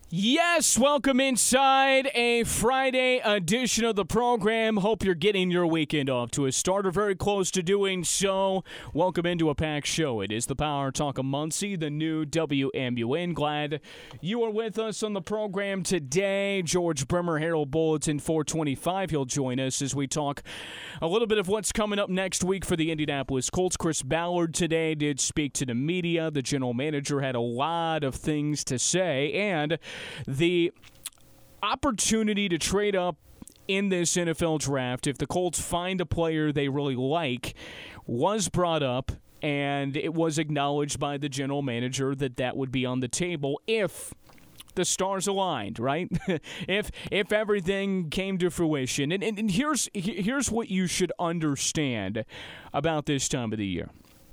Yes, welcome inside a Friday edition of the program. Hope you're getting your weekend off to a start or very close to doing so. Welcome into a packed show. It is the Power Talk of Muncie, the new WMUN. Glad you are with us on the program today. George Bremer, Herald Bulletin 425. He'll join us as we talk a little bit of what's coming up next week for the Indianapolis Colts. Chris Ballard today did speak to the media. The general manager had a lot of things to say, and the opportunity to trade up in this NFL draft, if the Colts find a player they really like, was brought up, and it was acknowledged by the general manager that that would be on the table if the stars aligned, right? if everything came to fruition. And here's what you should understand about this time of the year.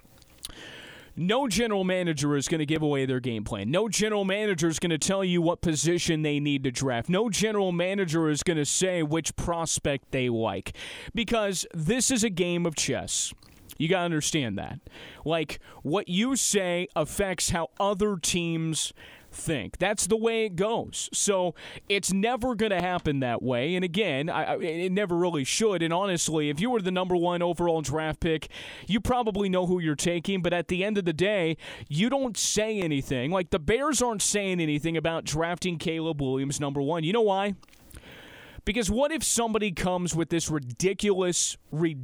No general manager is going to give away their game plan. No general manager is going to tell you what position they need to draft. No general manager is going to say which prospect they like, because this is a game of chess. You got to understand that. Like, what you say affects how other teams think. That's the way it goes. So it's never going to happen that way. And again, it never really should. And honestly, if you were the number one overall draft pick, you probably know who you're taking. But at the end of the day, you don't say anything. Like, the Bears aren't saying anything about drafting Caleb Williams number one. You know why? Because what if somebody comes with this ridiculous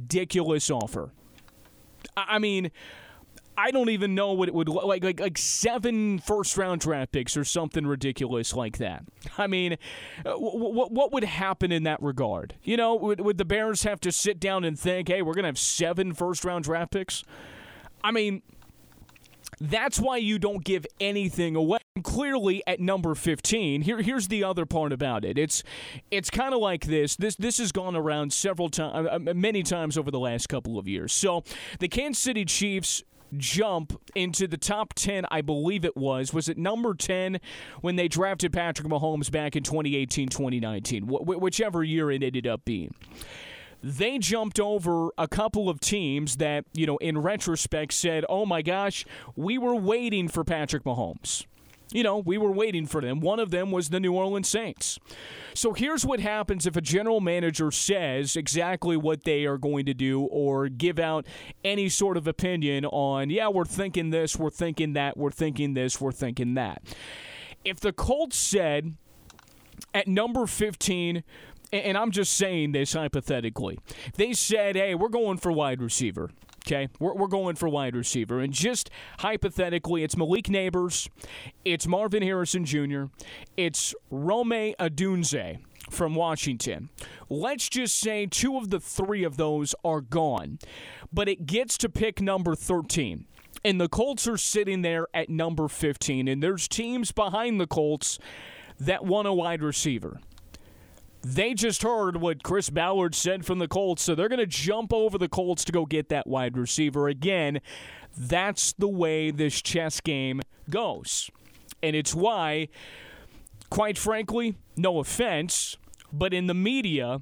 offer? I mean, I don't even know what it would look like 7 first-round draft picks or something ridiculous like that. I mean, what would happen in that regard? You know, would the Bears have to sit down and think, hey, we're going to have 7 first-round draft picks? I mean, that's why you don't give anything away. Clearly, at number 15, here's the other part about it. It's kind of like this. This has gone around many times over the last couple of years. So the Kansas City Chiefs jump into the top 10, I believe it was it number 10 when they drafted Patrick Mahomes back in 2018-2019, whichever year it ended up being. They jumped over a couple of teams that, you know, in retrospect said, oh my gosh, we were waiting for Patrick Mahomes. You know, we were waiting for them. One of them was the New Orleans Saints. So here's what happens if a general manager says exactly what they are going to do or give out any sort of opinion on, yeah, we're thinking this, we're thinking that, we're thinking this, we're thinking that. If the Colts said at number 15, and I'm just saying this hypothetically, they said, hey, we're going for wide receiver. Okay, we're going for wide receiver. And just hypothetically, it's Malik Nabers, it's Marvin Harrison Jr., it's Rome Odunze from Washington. Let's just say 2 of the 3 of those are gone. But it gets to pick number 13. And the Colts are sitting there at number 15. And there's teams behind the Colts that want a wide receiver. They just heard what Chris Ballard said from the Colts, so they're going to jump over the Colts to go get that wide receiver. Again, that's the way this chess game goes. And it's why, quite frankly, no offense, but in the media,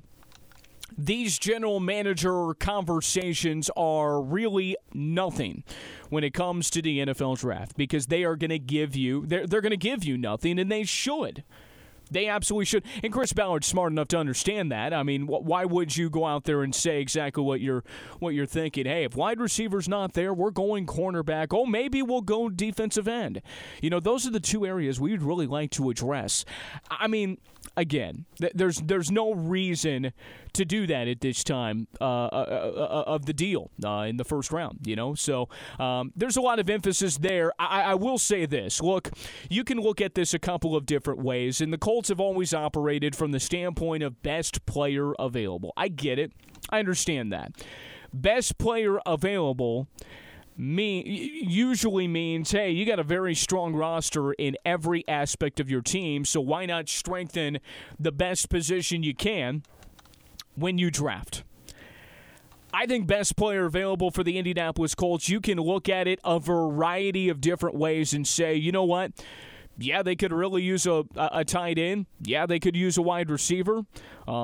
these general manager conversations are really nothing when it comes to the NFL draft, because they are going to give you, they're going to give you nothing, and they should. They absolutely should. And Chris Ballard's smart enough to understand that. I mean, why would you go out there and say exactly what you're thinking? Hey, if wide receiver's not there, we're going cornerback. Oh, maybe we'll go defensive end. You know, those are the 2 areas we'd really like to address. I mean, again, there's no reason to do that at this time of the deal in the first round, you know? So there's a lot of emphasis there. I will say this. Look, you can look at this a couple of different ways, and the Colts have always operated from the standpoint of best player available. I get it. I understand that. Best player available usually means, hey, you got a very strong roster in every aspect of your team, so why not strengthen the best position you can when you draft? I think best player available for the Indianapolis Colts, you can look at it a variety of different ways and say, you know what? Yeah, they could really use a tight end. Yeah, they could use a wide receiver.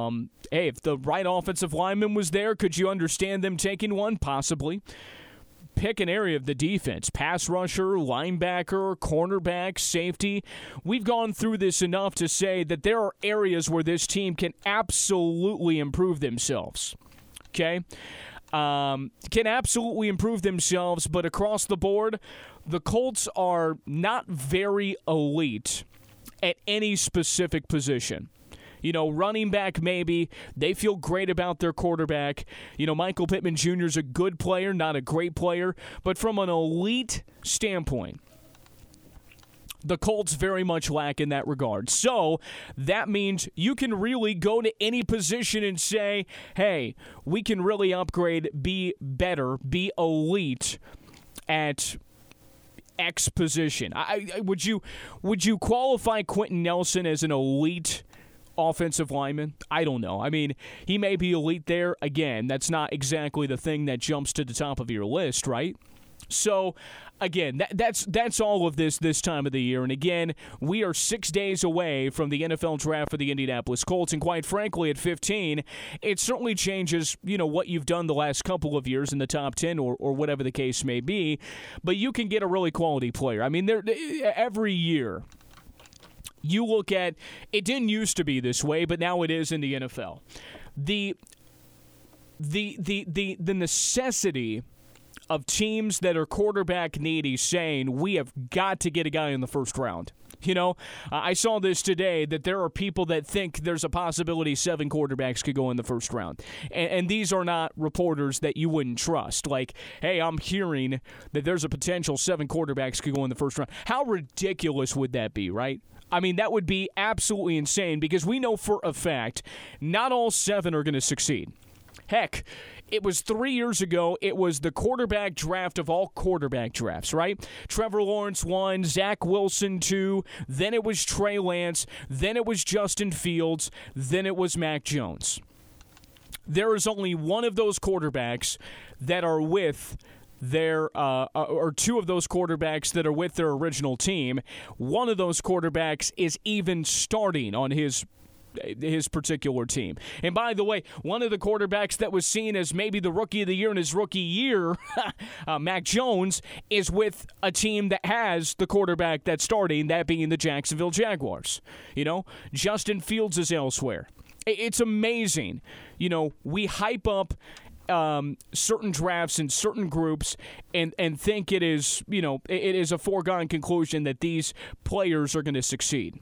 Hey, if the right offensive lineman was there, could you understand them taking one? Possibly. pick an area of the defense, pass rusher, linebacker, cornerback, safety. We've gone through this enough to say that there are areas where this team can absolutely improve themselves. Okay? Can absolutely improve themselves, but across the board, the Colts are not very elite at any specific position. Running back, maybe. They feel great about their quarterback. Michael Pittman Jr. is a good player, not a great player. But from an elite standpoint, the Colts very much lack in that regard. So that means you can really go to any position and say, hey, we can really upgrade, be better, be elite at X position. Would you qualify Quentin Nelson as an elite offensive lineman? I don't know. I mean, he may be elite there. Again, that's not exactly the thing that jumps to the top of your list, right? So, again, that's all of this time of the year. And again, we are 6 days away from the NFL draft for the Indianapolis Colts. And quite frankly, at 15, it certainly changes, what you've done the last couple of years in the top 10 or whatever the case may be. But you can get a really quality player. I mean, every year, you look at, it didn't used to be this way, but now it is in the NFL. The necessity of teams that are quarterback needy saying, we have got to get a guy in the first round. I saw this today, that there are people that think there's a possibility 7 quarterbacks could go in the first round. And these are not reporters that you wouldn't trust. Like, hey, I'm hearing that there's a potential 7 quarterbacks could go in the first round. How ridiculous would that be, right? I mean, that would be absolutely insane, because we know for a fact not all 7 are going to succeed. Heck, it was 3 years ago, it was the quarterback draft of all quarterback drafts, right? Trevor Lawrence 1, Zach Wilson 2, then it was Trey Lance, then it was Justin Fields, then it was Mac Jones. There is only one of those quarterbacks that are with their or 2 of those quarterbacks that are with their original team. One of those quarterbacks is even starting on his particular team. And by the way, one of the quarterbacks that was seen as maybe the rookie of the year in his rookie year, Mac Jones, is with a team that has the quarterback that's starting, that being the Jacksonville Jaguars. Justin Fields is elsewhere. It's amazing. We hype up certain drafts and certain groups and think it is a foregone conclusion that these players are going to succeed.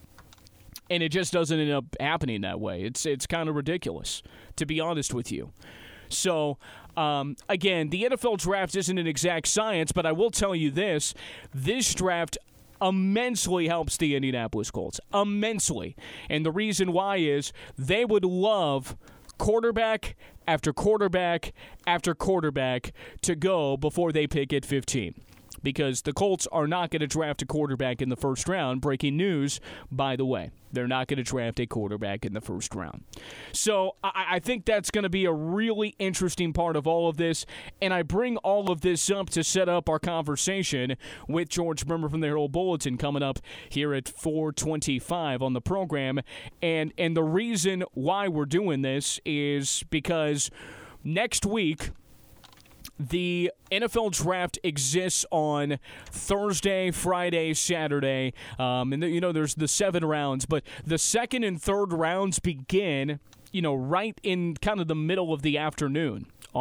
And it just doesn't end up happening that way. It's kind of ridiculous, to be honest with you. So, again, the NFL draft isn't an exact science, but I will tell you this draft immensely helps the Indianapolis Colts. Immensely. And the reason why is they would love quarterback after quarterback after quarterback to go before they pick at 15. Because the Colts are not going to draft a quarterback in the first round. Breaking news, by the way. They're not going to draft a quarterback in the first round. So I think that's going to be a really interesting part of all of this. And I bring all of this up to set up our conversation with George Bremer from the Herald Bulletin coming up here at 4:25 on the program. And the reason why we're doing this is because next week, the NFL draft exists on Thursday, Friday, Saturday, and there's the 7 rounds, but the second and third rounds begin, right in kind of the middle of the afternoon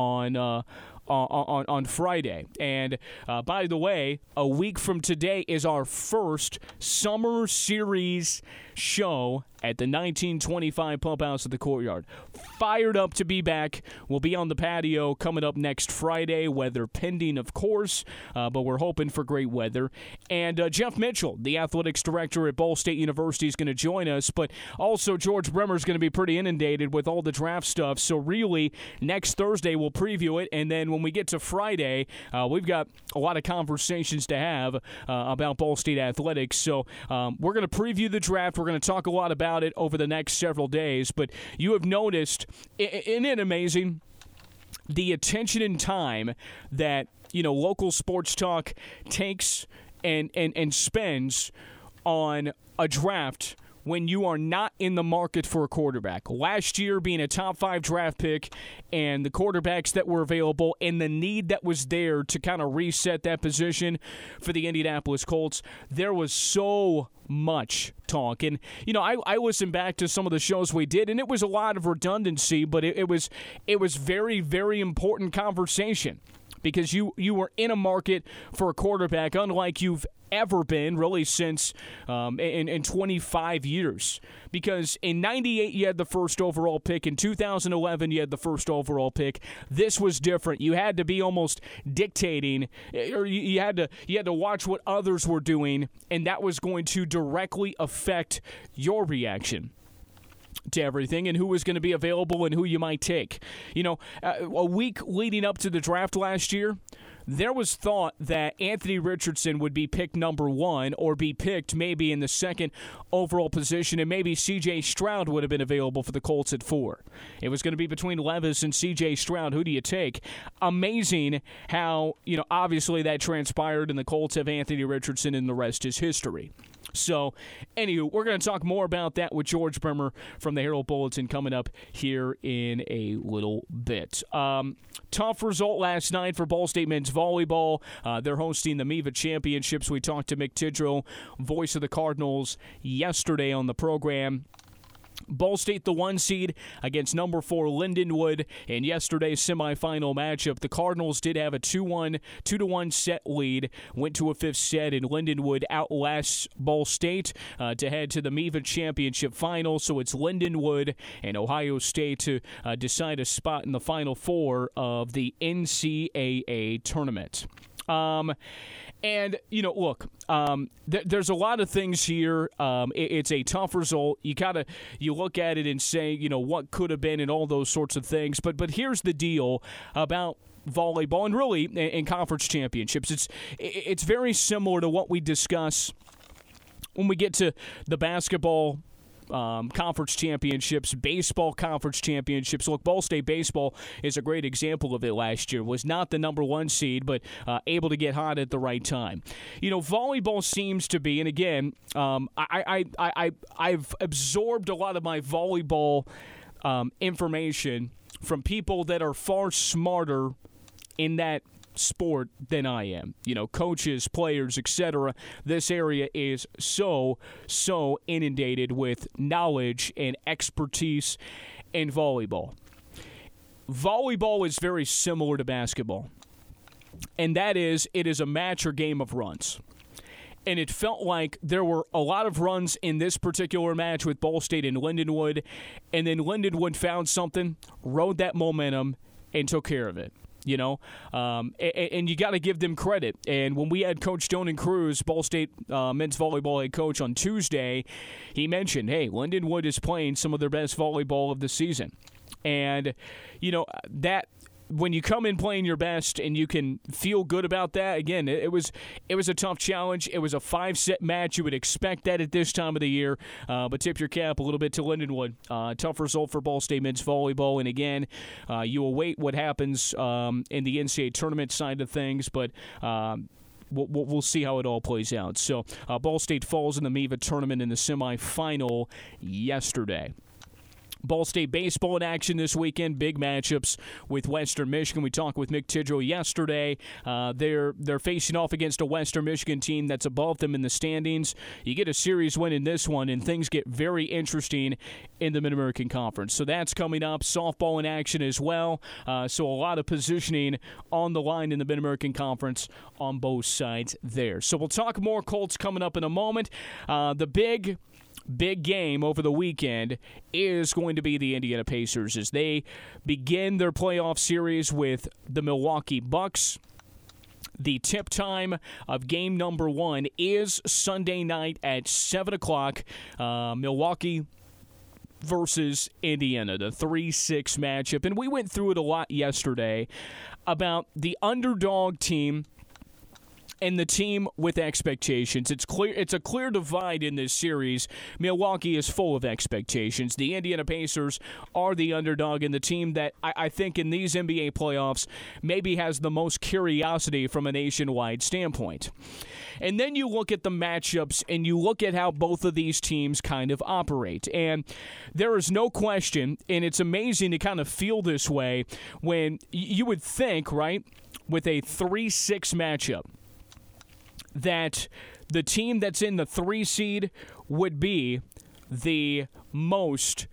on Friday. And by the way, a week from today is our first Summer Series show at the 1925 Pump House at the Courtyard. Fired up to be back. We'll be on the patio coming up next Friday, weather pending, of course, but we're hoping for great weather. And Jeff Mitchell, the athletics director at Ball State University, is going to join us, but also George Bremer is going to be pretty inundated with all the draft stuff. So really, next Thursday we'll preview it, and then when we get to Friday, we've got a lot of conversations to have about Ball State athletics. So we're going to preview the draft. We're going to talk a lot about it over the next several days, but you have noticed, isn't it amazing, the attention and time that local sports talk takes and spends on a draft when you are not in the market for a quarterback. Last year being a top 5 draft pick and the quarterbacks that were available and the need that was there to kind of reset that position for the Indianapolis Colts, there was so much talk. And, I listened back to some of the shows we did, and it was a lot of redundancy, but it was very, very important conversation because you were in a market for a quarterback unlike you've ever been really since in 25 years. Because in 98 you had the first overall pick. In 2011 you had the first overall pick. This was different. You had to be almost dictating, or you had to watch what others were doing, and that was going to directly affect your reaction to everything and who was going to be available and who you might take. A week leading up to the draft last year, there was thought that Anthony Richardson would be picked number 1 or be picked maybe in the second overall position, and maybe C.J. Stroud would have been available for the Colts at 4. It was going to be between Levis and C.J. Stroud. Who do you take? Amazing how, obviously that transpired, and the Colts have Anthony Richardson, and the rest is history. So, anywho, we're going to talk more about that with George Bremer from the Herald Bulletin coming up here in a little bit. Tough result last night for Ball State men's volleyball. They're hosting the MIVA Championships. We talked to Mick Tidrow, voice of the Cardinals, yesterday on the program. Ball State, the 1 seed, against number 4 Lindenwood in yesterday's semifinal matchup. The Cardinals did have a 2-1 set lead, went to a 5th set, and Lindenwood outlasts Ball State to head to the MIVA Championship final. So it's Lindenwood and Ohio State to decide a spot in the Final Four of the NCAA tournament. And, look, there's a lot of things here. It's a tough result. You look at it and say, what could have been and all those sorts of things. But here's the deal about volleyball and really in conference championships. It's very similar to what we discuss when we get to the basketball conference championships, baseball conference championships. Look, Ball State baseball is a great example of it last year. Was not the number 1 seed, but able to get hot at the right time. Volleyball seems to be, and again, I've absorbed a lot of my volleyball information from people that are far smarter in that sport than I am. Coaches, players, etc. This area is so inundated with knowledge and expertise in volleyball. Volleyball is very similar to basketball, and that is, it is a match or game of runs. And it felt like there were a lot of runs in this particular match with Ball State and Lindenwood, and then Lindenwood found something, rode that momentum, and took care of it. And you got to give them credit. And when we had Coach Donan Cruz, Ball State men's volleyball head coach, on Tuesday, he mentioned, hey, Lindenwood is playing some of their best volleyball of the season. And, that when you come in playing your best and you can feel good about that, again, it was a tough challenge. It was a 5-set match. You would expect that at this time of the year, but tip your cap a little bit to Lindenwood. Tough result for Ball State men's volleyball, and again, you await what happens in the NCAA tournament side of things, but we'll see how it all plays out. So Ball State falls in the MIVA tournament in the semifinal yesterday. Ball State baseball in action this weekend. Big matchups with Western Michigan. We talked with Mick Tidrow yesterday. They're facing off against a Western Michigan team that's above them in the standings. You get a series win in this one, and things get very interesting in the Mid-American Conference. So that's coming up. Softball in action as well. So a lot of positioning on the line in the Mid-American Conference on both sides there. So we'll talk more Colts coming up in a moment. The big game over the weekend is going to be the Indiana Pacers as they begin their playoff series with the Milwaukee Bucks. The tip time of game number 1 is Sunday night at 7 o'clock. Milwaukee versus Indiana, the 3-6 matchup. And we went through it a lot yesterday about the underdog team and the team with expectations. It's clear. It's a clear divide in this series. Milwaukee is full of expectations. The Indiana Pacers are the underdog and the team that I think in these NBA playoffs maybe has the most curiosity from a nationwide standpoint. And then you look at the matchups and you look at how both of these teams kind of operate. And there is no question, and it's amazing to kind of feel this way when you would think, right, with a 3-6 matchup, that the team that's in the 3 seed would be the most,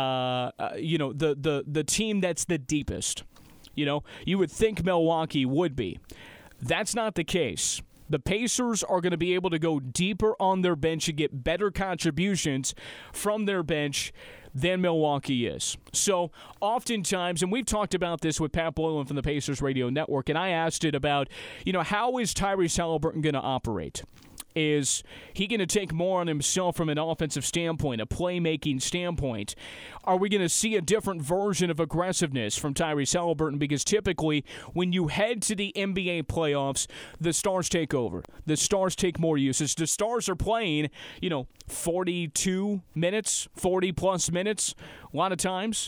the team that's the deepest. You would think Milwaukee would be. That's not the case. The Pacers are going to be able to go deeper on their bench and get better contributions from their bench than Milwaukee is. So oftentimes, and we've talked about this with Pat Boylan from the Pacers Radio Network, and I asked it about, how is Tyrese Haliburton going to operate? Is he going to take more on himself from an offensive standpoint, a playmaking standpoint? Are we going to see a different version of aggressiveness from Tyrese Haliburton? Because typically, when you head to the NBA playoffs, the stars take over. The stars take more usage. The stars are playing, 42 minutes, 40-plus minutes a lot of times.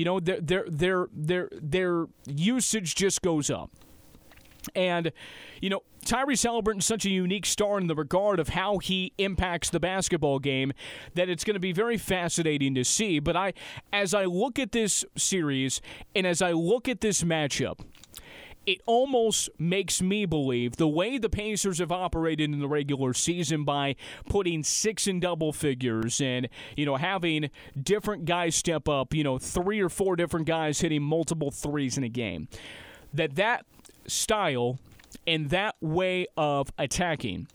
Their usage just goes up. And, Tyrese Haliburton is such a unique star in the regard of how he impacts the basketball game that it's going to be very fascinating to see. But as I look at this series and as I look at this matchup, it almost makes me believe the way the Pacers have operated in the regular season by putting 6 in double figures and, having different guys step up, 3 or 4 different guys hitting multiple threes in a game, that style and that way of attacking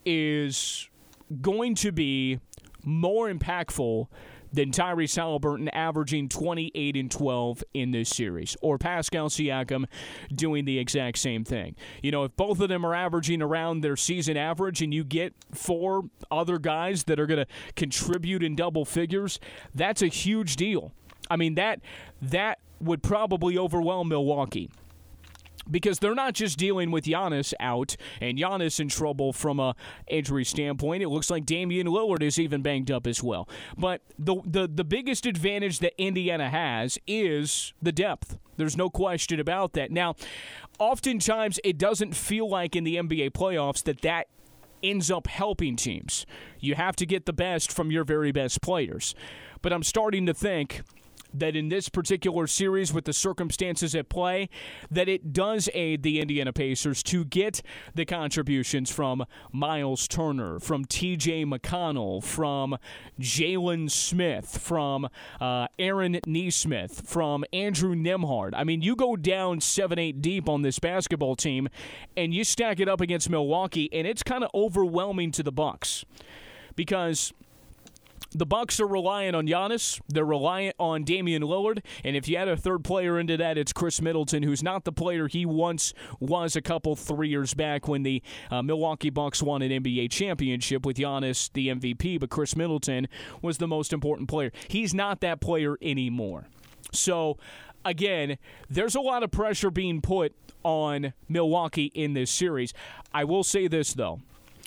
is going to be more impactful than Tyrese Haliburton averaging 28 and 12 in this series, or Pascal Siakam doing the exact same thing. If both of them are averaging around their season average and you get 4 other guys that are going to contribute in double figures, that's a huge deal. I mean, that would probably overwhelm Milwaukee. Because they're not just dealing with Giannis out and Giannis in trouble from a injury standpoint. It looks like Damian Lillard is even banged up as well. But the biggest advantage that Indiana has is the depth. There's no question about that. Now, oftentimes it doesn't feel like in the NBA playoffs that ends up helping teams. You have to get the best from your very best players. But I'm starting to think that in this particular series with the circumstances at play, that it does aid the Indiana Pacers to get the contributions from Miles Turner, from T.J. McConnell, from Jalen Smith, from Aaron Nesmith, from Andrew Nembhard. I mean, you go down 7-8 deep on this basketball team, and you stack it up against Milwaukee, and it's kind of overwhelming to the Bucks. Because the Bucks are reliant on Giannis. They're reliant on Damian Lillard. And if you add a third player into that, it's Chris Middleton, who's not the player he once was a couple 3 years back when the Milwaukee Bucks won an NBA championship with Giannis, the MVP. But Chris Middleton was the most important player. He's not that player anymore. So, again, there's a lot of pressure being put on Milwaukee in this series. I will say this, though.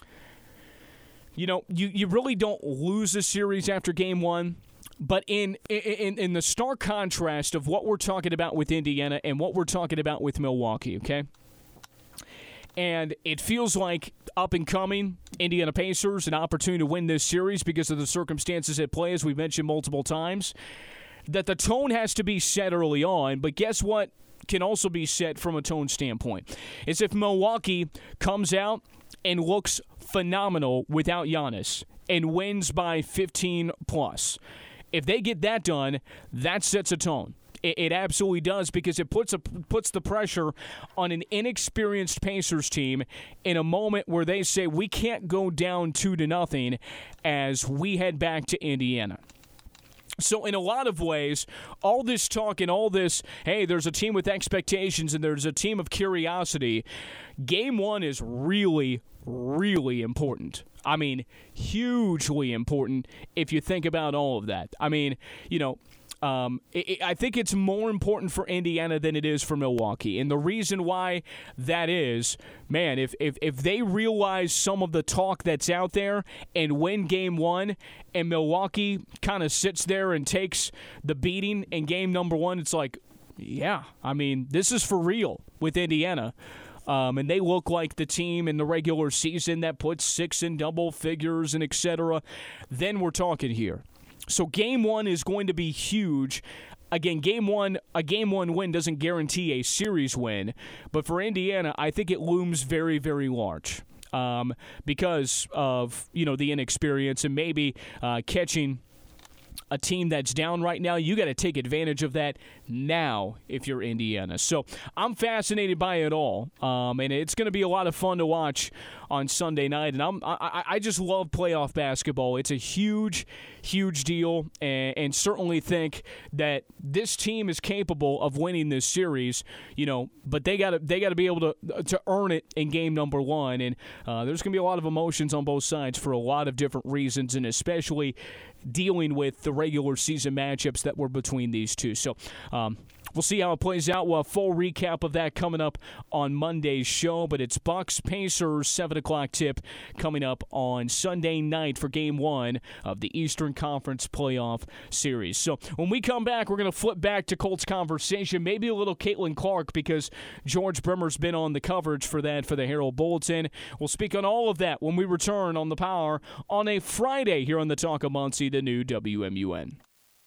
You really don't lose a series after game 1, but in the stark contrast of what we're talking about with Indiana and what we're talking about with Milwaukee, okay? And it feels like up and coming Indiana Pacers, an opportunity to win this series because of the circumstances at play, as we've mentioned multiple times, that the tone has to be set early on, but guess what can also be set from a tone standpoint? Is if Milwaukee comes out and looks phenomenal without Giannis and wins by 15+. If they get that done, that sets a tone. It absolutely does, because it puts the pressure on an inexperienced Pacers team in a moment where they say we can't go down 2-0 as we head back to Indiana. So in a lot of ways, all this talk and all this, hey, there's a team with expectations and there's a team of curiosity, game 1 is really, really important. I mean, hugely important if you think about all of that. I mean, I think it's more important for Indiana than it is for Milwaukee. And the reason why that is, man, if they realize some of the talk that's out there and win game one, and Milwaukee kind of sits there and takes the beating in game number one, it's like, yeah, I mean, this is for real with Indiana. And they look like the team in the regular season that puts 6 in double figures and et cetera. Then we're talking here. So game one is going to be huge. Again, a game one win doesn't guarantee a series win, but for Indiana, I think it looms very, very large because of the inexperience and maybe catching a team that's down right now. You got to take advantage of that now if you're Indiana. So I'm fascinated by it all, and it's going to be a lot of fun to watch on Sunday night. And I just love playoff basketball. It's a huge, huge deal, and certainly think that this team is capable of winning this series. But they got to be able to earn it in game number one. And there's going to be a lot of emotions on both sides for a lot of different reasons, and especially dealing with the regular season matchups that were between these two. So we'll see how it plays out. We'll have full recap of that coming up on Monday's show, but it's Bucks Pacers 7 o'clock tip coming up on Sunday night for game one of the Eastern Conference Playoff Series. So when we come back, we're going to flip back to Colts conversation, maybe a little Caitlin Clark, because George Bremer's been on the coverage for that for the Herald Bulletin. We'll speak on all of that when we return on The Power on a Friday here on the Talk of Muncie, the new WMUN.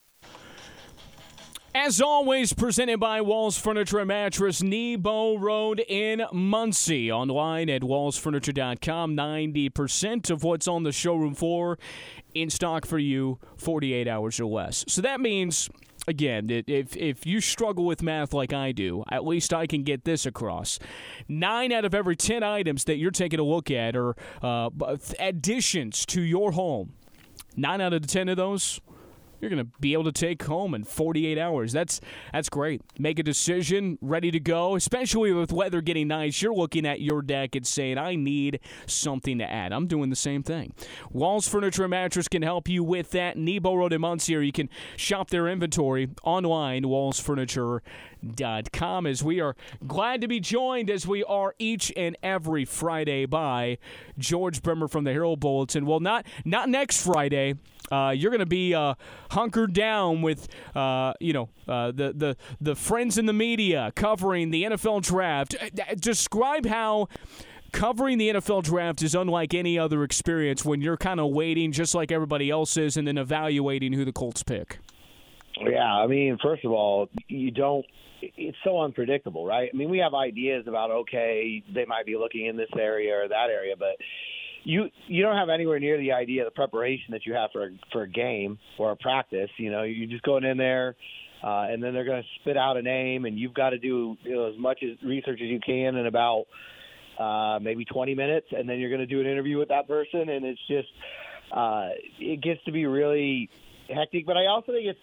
As always, presented by Walls Furniture and Mattress, Nebo Road in Muncie. Online at wallsfurniture.com. 90% of what's on the showroom floor in stock for you 48 hours or less. So that means, again, if you struggle with math like I do, at least I can get this across. 9 out of every 10 items that you're taking a look at are additions to your home. 9 out of the 10 of those you're going to be able to take home in 48 hours. That's great. Make a decision, ready to go, especially with weather getting nice. You're looking at your deck and saying, I need something to add. I'm doing the same thing. Walls Furniture and Mattress can help you with that. Nebo Road in Muncie, or you can shop their inventory online, wallsfurniture.com, as we are glad to be joined, as we are each and every Friday, by George Bremer from the Herald Bulletin. Well, not next Friday. You're going to be hunkered down with, the friends in the media covering the NFL draft. Describe how covering the NFL draft is unlike any other experience when you're kind of waiting just like everybody else is and then evaluating who the Colts pick. Yeah, I mean, first of all, it's so unpredictable, right? I mean, we have ideas about, okay, they might be looking in this area or that area, but you don't have anywhere near the idea, the preparation that you have for a game or a practice. You're just going in there, and then they're going to spit out a name, and you've got to do as much research as you can in about maybe 20 minutes, and then you're going to do an interview with that person, and it's just it gets to be really hectic. But I also think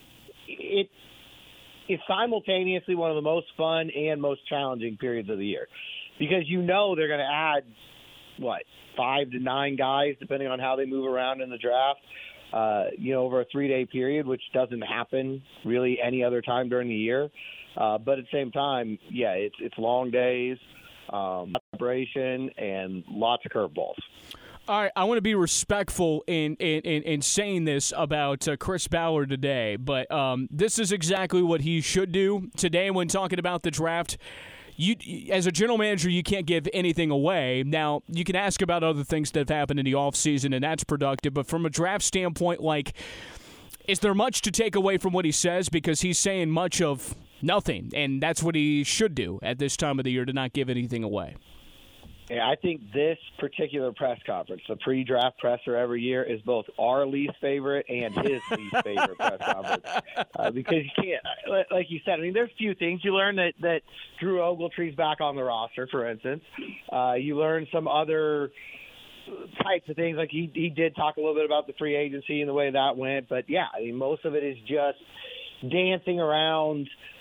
it's simultaneously one of the most fun and most challenging periods of the year, because they're going to add 5 to 9 guys, depending on how they move around in the draft, over a 3-day period, which doesn't happen really any other time during the year. But at the same time, yeah, it's long days, preparation, and lots of curveballs. All right, I want to be respectful in saying this about Chris Ballard today, but this is exactly what he should do today when talking about the draft. You, as a general manager, you can't give anything away. Now, you can ask about other things that have happened in the offseason, and that's productive. But from a draft standpoint, is there much to take away from what he says? Because he's saying much of nothing, and that's what he should do at this time of the year, to not give anything away. Yeah, I think this particular press conference, the pre-draft presser every year, is both our least favorite and his least favorite press conference. Because you can't, like you said, I mean, there's few things. You learn that Drew Ogletree's back on the roster, for instance. You learn some other types of things. Like he did talk a little bit about the free agency and the way that went. But, yeah, I mean, most of it is just dancing around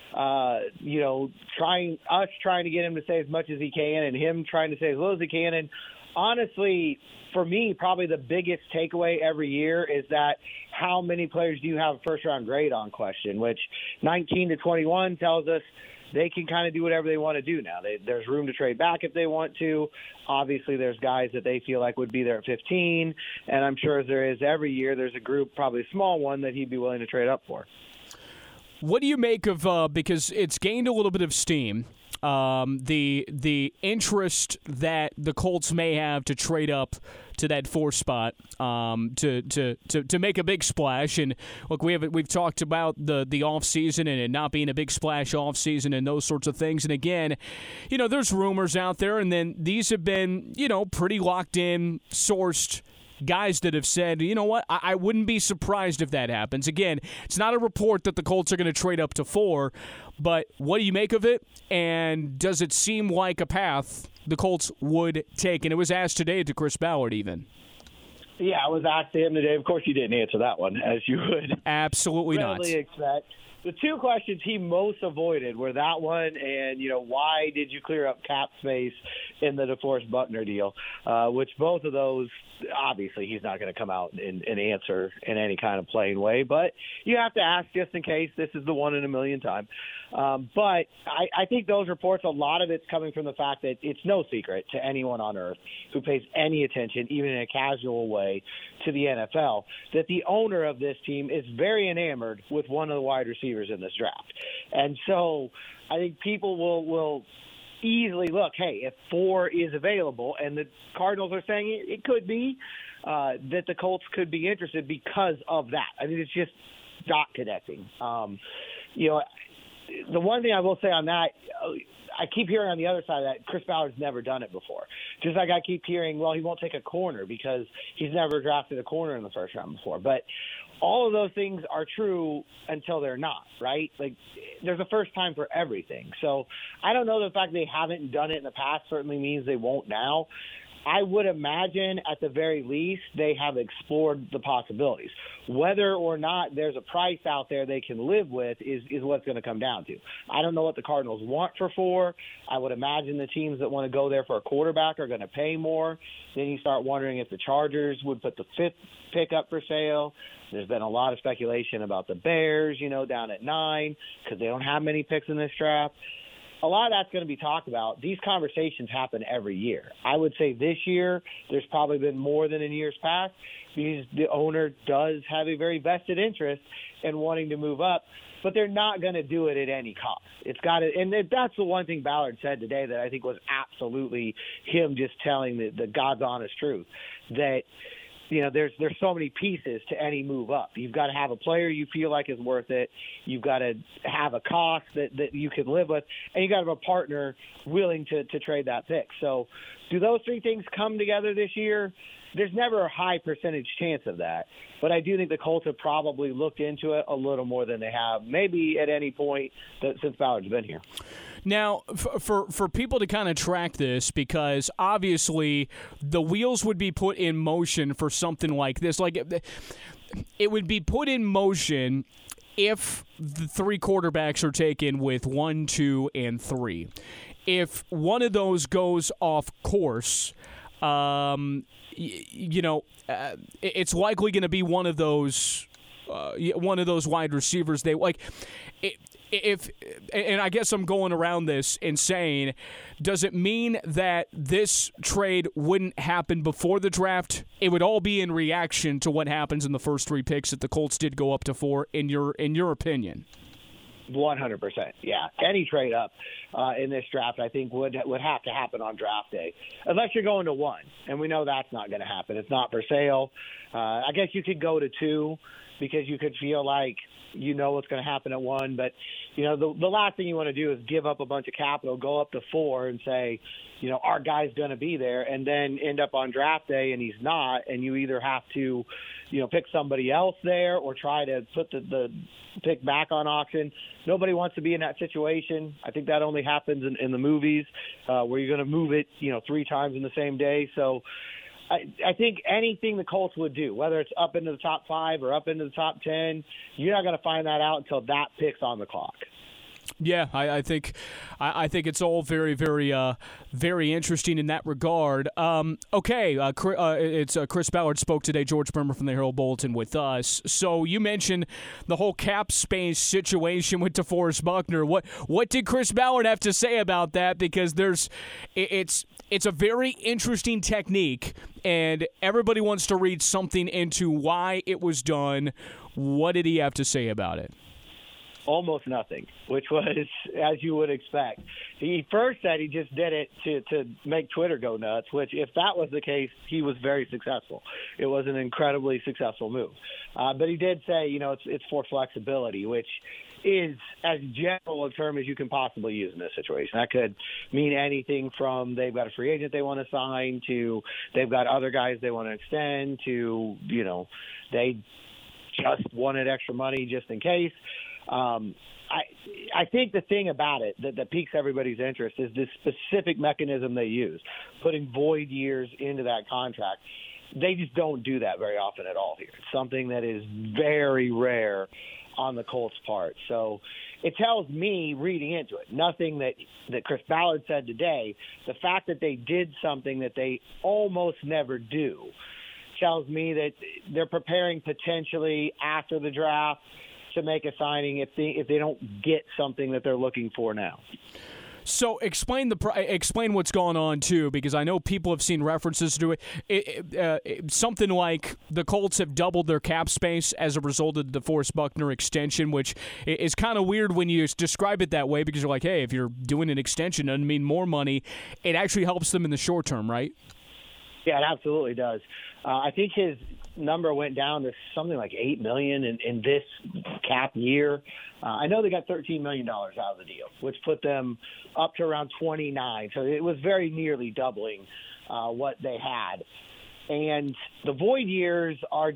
trying to get him to say as much as he can and him trying to say as little as he can. And honestly, for me, probably the biggest takeaway every year is that how many players do you have a first-round grade on question, which 19 to 21 tells us they can kind of do whatever they want to do now. There's room to trade back if they want to. Obviously, there's guys that they feel like would be there at 15, and I'm sure as there is every year, there's a group, probably a small one, that he'd be willing to trade up for. What do you make of because it's gained a little bit of steam, the interest that the Colts may have to trade up to that 4 spot to make a big splash? And look, we've talked about the off season and it not being a big splash off season and those sorts of things. And again, there's rumors out there, and then these have been pretty locked in, sourced guys that have said, you know what, I wouldn't be surprised if that happens. Again, it's not a report that the Colts are going to trade up to 4, but what do you make of it? And does it seem like a path the Colts would take? And it was asked today to Chris Ballard even. Yeah, I was asked to him today. Of course, you didn't answer that one, as you would absolutely not expect. The 2 questions he most avoided were that one and, why did you clear up cap space in the DeForest Buckner deal, which both of those, obviously, he's not going to come out and answer in any kind of plain way. But you have to ask just in case. This is the one in a million time. But I think those reports, a lot of it's coming from the fact that it's no secret to anyone on earth who pays any attention, even in a casual way, to the NFL, that the owner of this team is very enamored with one of the wide receivers in this draft. And so I think people will easily look, hey, if 4 is available, and the Cardinals are saying it could be, that the Colts could be interested because of that. I mean, it's just dot connecting. The one thing I will say on that, I keep hearing on the other side of that Chris Ballard's never done it before. Just like I keep hearing, well, he won't take a corner because he's never drafted a corner in the first round before. But all of those things are true until they're not, right? Like, there's a first time for everything. So I don't know the fact they haven't done it in the past certainly means they won't now. I would imagine at the very least they have explored the possibilities. Whether or not there's a price out there they can live with is what's going to come down to. I don't know what the Cardinals want for 4. I would imagine the teams that want to go there for a quarterback are going to pay more. Then you start wondering if the Chargers would put the 5th pick up for sale. There's been a lot of speculation about the Bears, down at 9 because they don't have many picks in this draft. A lot of that's going to be talked about. These conversations happen every year. I would say this year there's probably been more than in years past because the owner does have a very vested interest in wanting to move up, but they're not going to do it at any cost. It's got to, and that's the one thing Ballard said today that I think was absolutely him just telling the God's honest truth, that there's so many pieces to any move up. You've got to have a player you feel like is worth it. You've got to have a cost that you can live with, and you got to have a partner willing to trade that pick. So do those 3 things come together this year? There's never a high percentage chance of that, but I do think the Colts have probably looked into it a little more than they have, maybe at any point since Ballard's been here. Now, for people to kind of track this, because obviously the wheels would be put in motion for something like this. Like it would be put in motion if the 3 quarterbacks are taken with 1, 2, and 3. If one of those goes off course, it's likely going to be one of those wide receivers. They like. And I guess I'm going around this and saying, does it mean that this trade wouldn't happen before the draft? It would all be in reaction to what happens in the first 3 picks that the Colts did go up to 4, in your opinion. 100%. Yeah. Any trade up in this draft, I think, would have to happen on draft day, unless you're going to 1. And we know that's not going to happen. It's not for sale. I guess you could go to 2 because you could feel like what's going to happen at 1. But, the last thing you want to do is give up a bunch of capital, go up to 4 and say, our guy's going to be there, and then end up on draft day and he's not. And you either have to, pick somebody else there or try to put the pick back on auction. Nobody wants to be in that situation. I think that only happens in the movies where you're going to move it, 3 times in the same day. So I think anything the Colts would do, whether it's up into the top 5 or up into the top 10, you're not going to find that out until that pick's on the clock. Yeah, I think it's all very, very, very interesting in that regard. It's Chris Ballard spoke today. George Bremer from the Herald Bulletin with us. So you mentioned the whole cap space situation with DeForest Buckner. What did Chris Ballard have to say about that? Because it's a very interesting technique, and everybody wants to read something into why it was done. What did he have to say about it? Almost nothing, which was as you would expect. He first said he just did it to make Twitter go nuts, which if that was the case, he was very successful. It was an incredibly successful move. But he did say, it's for flexibility, which is as general a term as you can possibly use in this situation. That could mean anything from they've got a free agent they want to sign to they've got other guys they want to extend to, they just wanted extra money just in case. I think the thing about it that piques everybody's interest is this specific mechanism they use, putting void years into that contract. They just don't do that very often at all here. It's something that is very rare on the Colts' part. So it tells me, reading into it, nothing that Chris Ballard said today, the fact that they did something that they almost never do tells me that they're preparing potentially after the draft to make a signing if they don't get something that they're looking for now. So explain what's going on too, because I know people have seen references to it. Something like the Colts have doubled their cap space as a result of the DeForest Buckner extension, which is kind of weird when you describe it that way, because you're like, hey, if you're doing an extension, it doesn't mean more money. It actually helps them in the short term, right? Yeah, it absolutely does. I think his number went down to something like $8 million in this cap year. I know they got $13 million out of the deal, which put them up to around 29. So it was very nearly doubling what they had. And the void years are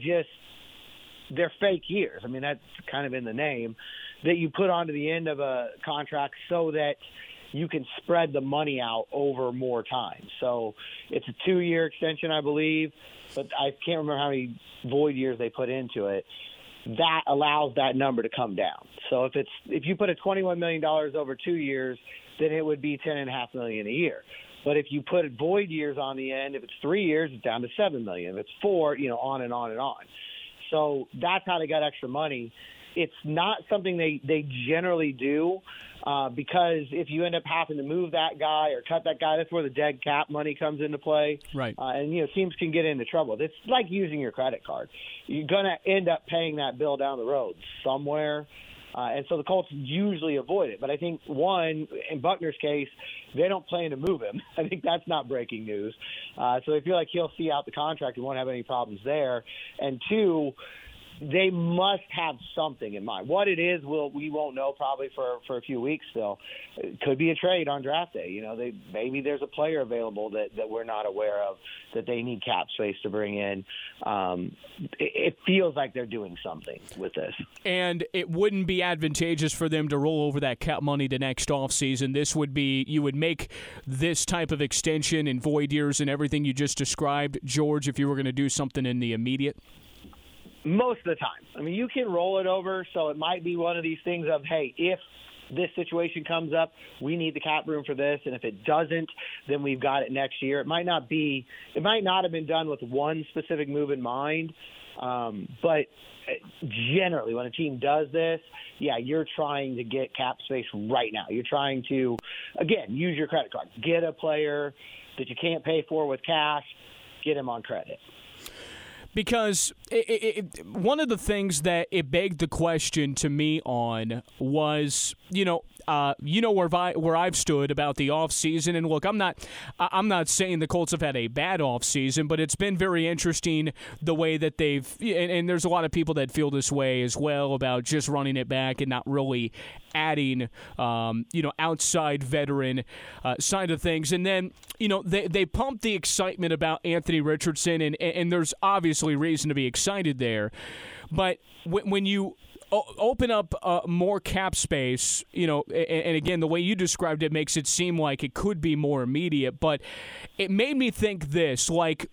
they're fake years. I mean, that's kind of in the name, that you put onto the end of a contract so that you can spread the money out over more time. So it's a 2-year extension, I believe, but I can't remember how many void years they put into it. That allows that number to come down. So if you put a $21 million over 2 years, then it would be $10.5 million a year. But if you put void years on the end, if it's 3 years, it's down to $7 million. If it's 4, on and on and on. So that's how they got extra money. It's not something they generally do. Because if you end up having to move that guy or cut that guy, that's where the dead cap money comes into play. Right. And teams can get into trouble. It's like using your credit card. You're going to end up paying that bill down the road somewhere. And so the Colts usually avoid it. But I think, one, in Buckner's case, they don't plan to move him. I think that's not breaking news. So they feel like he'll see out the contract and won't have any problems there. And two, they must have something in mind. What it is, we won't know probably for a few weeks still. It could be a trade on draft day. Maybe there's a player available that we're not aware of that they need cap space to bring in. It feels like they're doing something with this. And it wouldn't be advantageous for them to roll over that cap money to next offseason. You would make this type of extension in void years and everything you just described, George, if you were going to do something in the immediate? Most of the time. I mean, you can roll it over, so it might be one of these things of, hey, if this situation comes up, we need the cap room for this, and if it doesn't, then we've got it next year. It might not have been done with one specific move in mind, but generally when a team does this, yeah, you're trying to get cap space right now. You're trying to, again, use your credit card. Get a player that you can't pay for with cash, get him on credit. Because one of the things that it begged the question to me on was, where I've stood about the offseason. And look, I'm not saying the Colts have had a bad offseason, but it's been very interesting the way that they've, and there's a lot of people that feel this way as well about just running it back and not really adding, outside veteran side of things. And then, they pumped the excitement about Anthony Richardson, and there's obviously reason to be excited there. But when you open up more cap space, and again, the way you described it makes it seem like it could be more immediate, but it made me think this, like,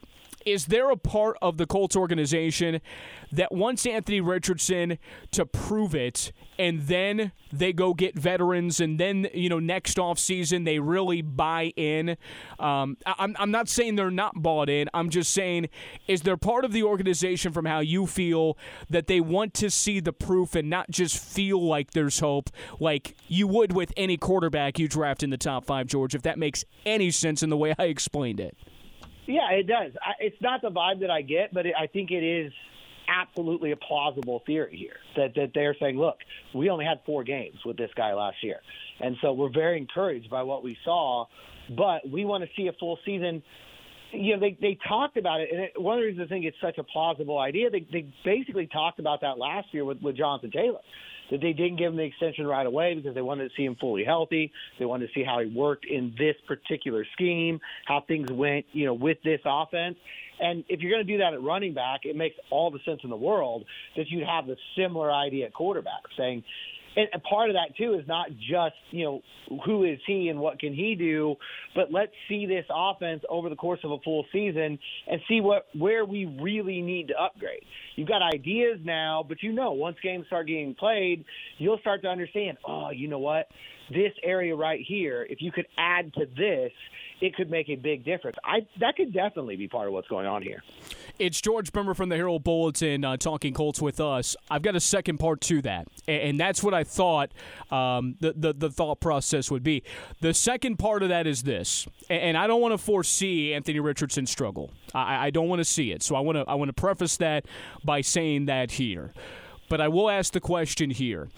Is there a part of the Colts organization that wants Anthony Richardson to prove it, and then they go get veterans, and then, next offseason they really buy in? I'm not saying they're not bought in. I'm just saying, is there part of the organization, from how you feel, that they want to see the proof and not just feel like there's hope, like you would with any quarterback you draft in the top 5, George, if that makes any sense in the way I explained it? Yeah, it does. It's not the vibe that I get, but I think it is absolutely a plausible theory here that they're saying, look, we only had 4 games with this guy last year. And so we're very encouraged by what we saw, but we want to see a full season. They talked about it, and one of the reasons I think it's such a plausible idea, they basically talked about that last year with Jonathan Taylor, that they didn't give him the extension right away because they wanted to see him fully healthy. They wanted to see how he worked in this particular scheme, how things went, with this offense. And if you're going to do that at running back, it makes all the sense in the world that you'd have the similar idea at quarterback, saying, and part of that, too, is not just, who is he and what can he do, but let's see this offense over the course of a full season and see where we really need to upgrade. You've got ideas now, but once games start getting played, you'll start to understand, oh, you know what? This area right here, if you could add to this, it could make a big difference. That could definitely be part of what's going on here. It's George Bremer from the Herald Bulletin talking Colts with us. I've got a second part to that, and that's what I thought the thought process would be. The second part of that is this, and I don't want to foresee Anthony Richardson's struggle. I don't want to see it, so I want to preface that by saying that here. But I will ask the question here.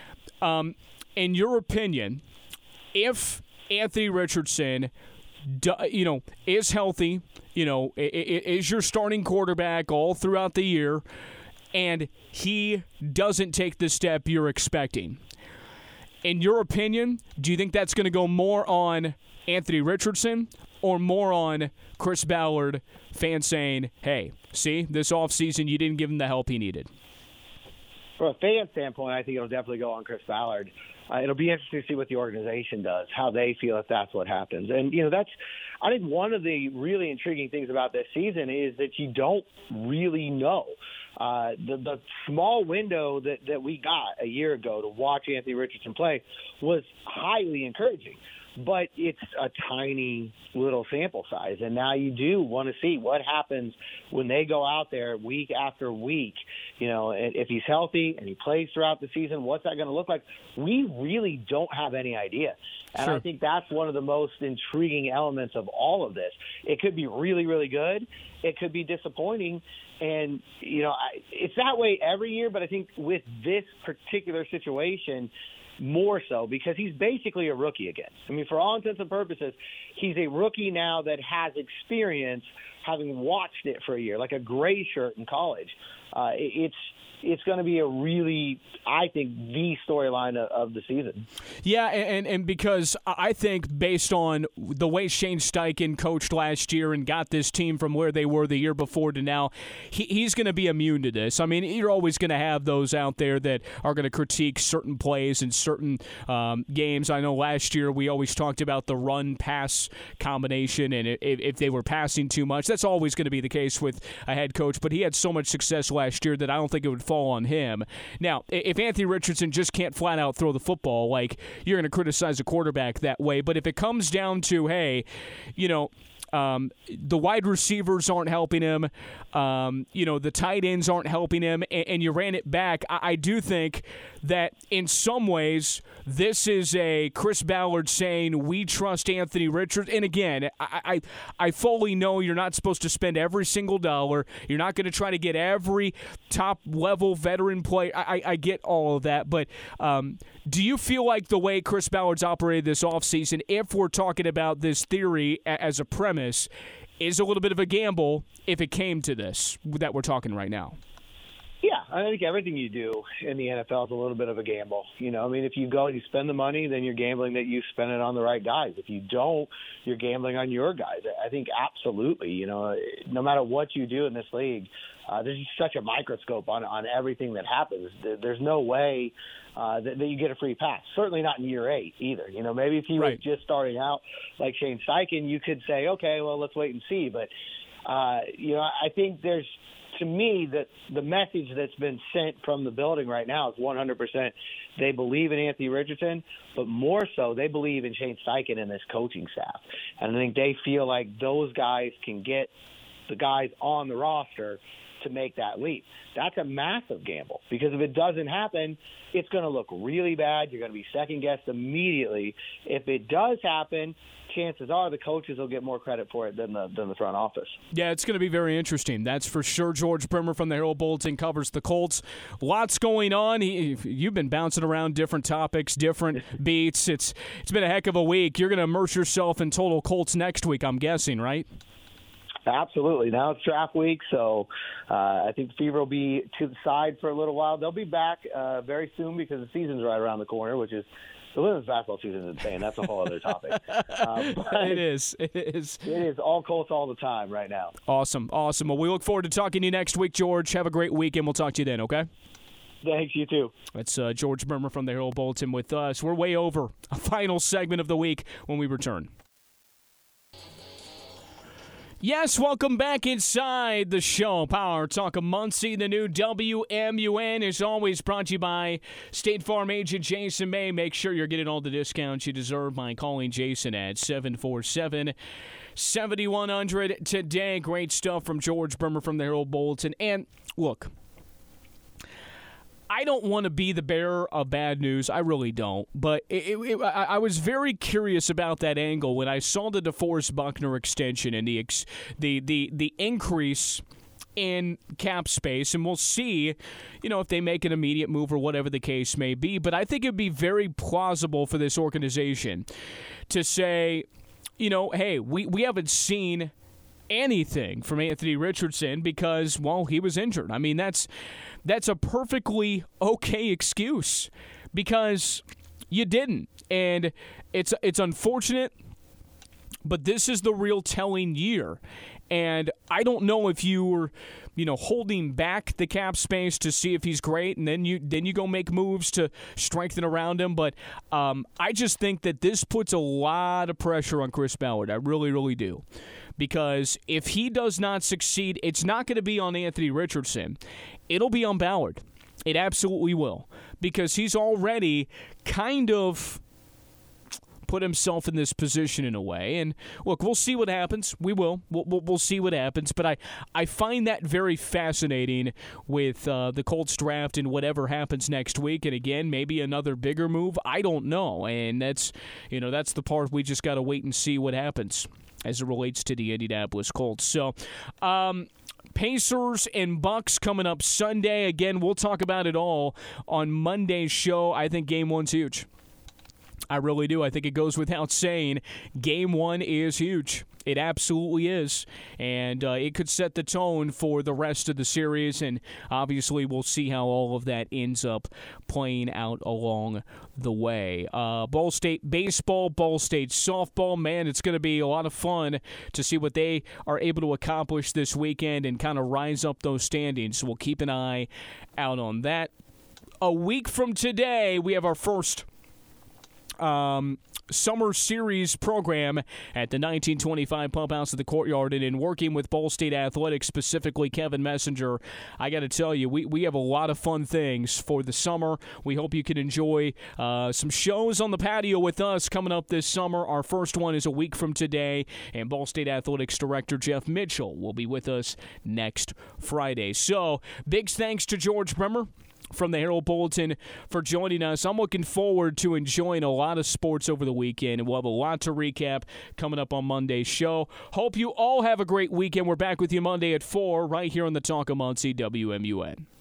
In your opinion, if Anthony Richardson is healthy, is your starting quarterback all throughout the year, and he doesn't take the step you're expecting, in your opinion, do you think that's going to go more on Anthony Richardson or more on Chris Ballard, fans saying, hey, see, this offseason you didn't give him the help he needed? From a fan standpoint, I think it'll definitely go on Chris Ballard. It'll be interesting to see what the organization does, how they feel if that's what happens. And, I think one of the really intriguing things about this season is that you don't really know. The small window that we got a year ago to watch Anthony Richardson play was highly encouraging. But it's a tiny little sample size, and now you do want to see what happens when they go out there week after week. And if he's healthy and he plays throughout the season, what's that going to look like? We really don't have any idea. And sure. I think that's one of the most intriguing elements of all of this. It could be really, really good. It could be disappointing. And, it's that way every year, but I think with this particular situation, more so because he's basically a rookie again. I mean, for all intents and purposes, he's a rookie now that has experience having watched it for a year, like a gray shirt in college. It's going to be a really, I think, the storyline of the season. Yeah, and because I think based on the way Shane Steichen coached last year and got this team from where they were the year before to now, he's going to be immune to this. I mean, you're always going to have those out there that are going to critique certain plays and certain games. I know last year we always talked about the run-pass combination, and if they were passing too much, that's always going to be the case with a head coach. But he had so much success last year that I don't think it would fall on him. Now, if Anthony Richardson just can't flat out throw the football, you're going to criticize a quarterback that way. But if it comes down to, hey, the wide receivers aren't helping him, the tight ends aren't helping him, and you ran it back, I do think that in some ways this is a Chris Ballard saying we trust Anthony Richardson. And again, I fully know you're not supposed to spend every single dollar. You're not going to try to get every top-level veteran player. I get all of that. But do you feel like the way Chris Ballard's operated this offseason, if we're talking about this theory as a premise, is a little bit of a gamble if it came to this that we're talking right now? Yeah, I think everything you do in the NFL is a little bit of a gamble. If you go and you spend the money, then you're gambling that you spend it on the right guys. If you don't, you're gambling on your guys. I think absolutely, no matter what you do in this league, there's just such a microscope on everything that happens. There's no way that you get a free pass. Certainly not in year 8 either. Maybe if he was just starting out like Shane Steichen, you could say, okay, well, let's wait and see. But I think there's, to me, that the message that's been sent from the building right now is 100% they believe in Anthony Richardson, but more so they believe in Shane Steichen and this coaching staff. And I think they feel like those guys can get the guys on the roster to make that leap. That's a massive gamble, because if it doesn't happen, it's going to look really bad. You're going to be second-guessed immediately. If it does happen, chances are the coaches will get more credit for it than the front office. Yeah, it's going to be very interesting. That's for sure. George Bremer from the Herald Bulletin covers the Colts. Lots going on. You've been bouncing around different topics, different beats. It's been a heck of a week. You're going to immerse yourself in total Colts next week, I'm guessing, right? Absolutely. Now it's draft week, so I think the Fever will be to the side for a little while. They'll be back very soon because the season's right around the corner, which is the women's basketball season is insane. That's a whole other topic. It is. It is all Colts all the time right now. Awesome. Well, we look forward to talking to you next week, George. Have a great weekend. We'll talk to you then, okay? Thanks, you too. That's George Bremer from the Herald Bulletin with us. We're way over a final segment of the week when we return. Yes, welcome back inside the show. Power Talk of Muncie, the new WMUN, is always brought to you by State Farm agent Jason May. Make sure you're getting all the discounts you deserve by calling Jason at 747-7100 today. Great stuff from George Bremer from the Herald Bulletin. And look, I don't want to be the bearer of bad news. I really don't. But I was very curious about that angle when I saw the DeForest Buckner extension and the increase in cap space. And we'll see, if they make an immediate move or whatever the case may be. But I think it would be very plausible for this organization to say, hey, we haven't seen anything from Anthony Richardson because, well, he was injured. I mean, that's a perfectly okay excuse because you didn't. And it's unfortunate, but this is the real telling year. And I don't know if you were, holding back the cap space to see if he's great, and then you go make moves to strengthen around him. But I just think that this puts a lot of pressure on Chris Ballard. I really, really do. Because if he does not succeed, it's not going to be on Anthony Richardson. It'll be on Ballard. It absolutely will. Because he's already kind of put himself in this position in a way. And look, we'll see what happens. We will. We'll see what happens. But I find that very fascinating with the Colts draft and whatever happens next week. And again, maybe another bigger move. I don't know. And that's the part we just got to wait and see what happens as it relates to the Indianapolis Colts. So, Pacers and Bucks coming up Sunday. Again, we'll talk about it all on Monday's show. I think Game 1's huge. I really do. I think it goes without saying. Game 1 is huge. It absolutely is. And it could set the tone for the rest of the series. And obviously, we'll see how all of that ends up playing out along the way. Ball State baseball, Ball State softball. Man, it's going to be a lot of fun to see what they are able to accomplish this weekend and kind of rise up those standings. So we'll keep an eye out on that. A week from today, we have our first summer series program at the 1925 Pump House at the Courtyard. And in working with Ball State Athletics, specifically Kevin Messenger, I got to tell you, we have a lot of fun things for the summer. We hope you can enjoy some shows on the patio with us coming up this summer. Our first one is a week from today, and Ball State Athletics Director Jeff Mitchell will be with us next Friday. So, big thanks to George Bremer from the Herald Bulletin for joining us. I'm looking forward to enjoying a lot of sports over the weekend, and we'll have a lot to recap coming up on Monday's show. Hope you all have a great weekend. We're back with you Monday at 4 right here on the Talk of Muncie WMUN.